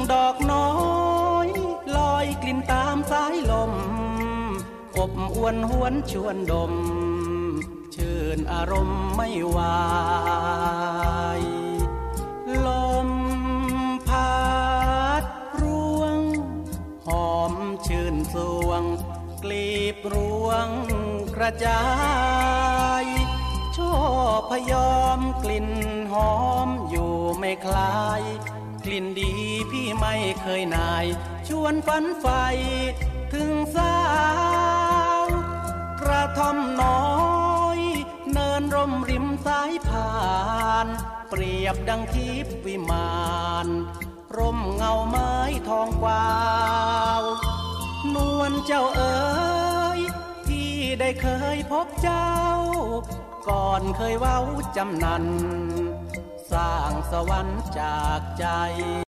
ดอกน้อยลอยกลิ่นตามสายลมอบอวนหวนชวนดมชื่นอารมณ์ไม่ไหวลมพัดร่วงหอมชื่นสวงกลีบรวงกระจายชอบพยอมกลิ่นหอมอยู่ไม่คลายกลิ่นดีพี่ไม่เคยนายชวนฝันใฝ่ถึงสาวกระท่อมน้อยเนินร่มริมสายผ่านเปรียบดังทิพย์วิมานร่มเงาไม้ทองกวาวนวลเจ้าเอ๋ยที่ได้เคยพบเจ้าก่อนเคยเว้าจำนันสร้างสวรรค์จากใจ